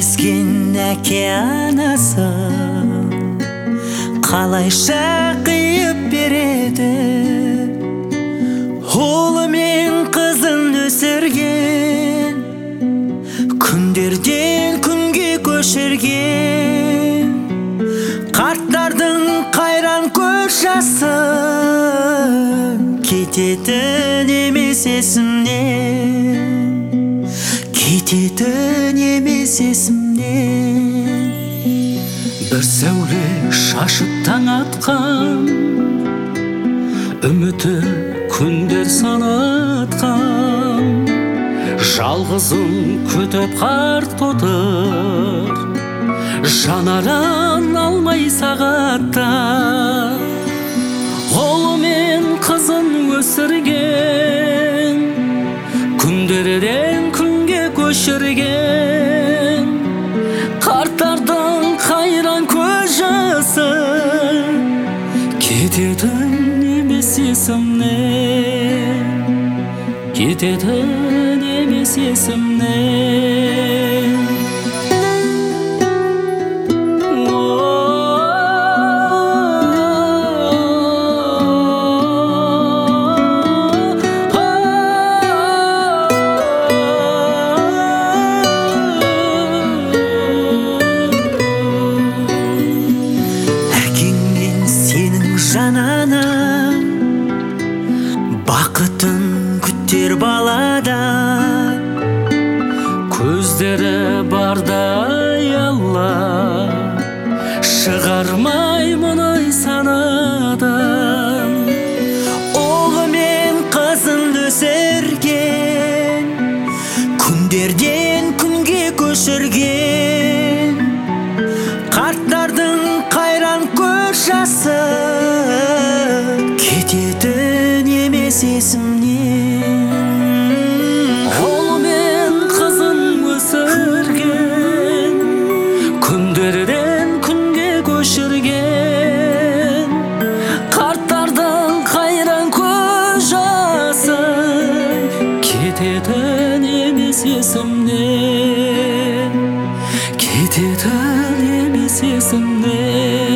өскен әке анасы қалайша қиып береді. Ұлы мен қызын өсірген, күндерден күнге көшірген, қарттардың қайран көз жасы кететін емес есімнен, кететін емес есімнен. Бір сәуле шашып таң атқан, үміті күндер санатқан, жалғызын күтіп қарт отыр, жанаран алмай сағатта. Ұлы мен қызын өсірген, күндерден күнге көшірген, қарттардың қайран көз жасы кететін емес есімнен, кететін емес есімнен. Жанана бақытын күттер балада, көздері бардай Алла шығармай мұны санадан. Ұлы мен қызын өсірген, күндерден күнге көшірген, қарттардың қайран көз жасы кететін емес есімнен. Ұлы мен қызын өсірген, күндерден күнге көшірген, қарттардың қайран көз жасы кететін емес есімнен, кететін емес есімнен.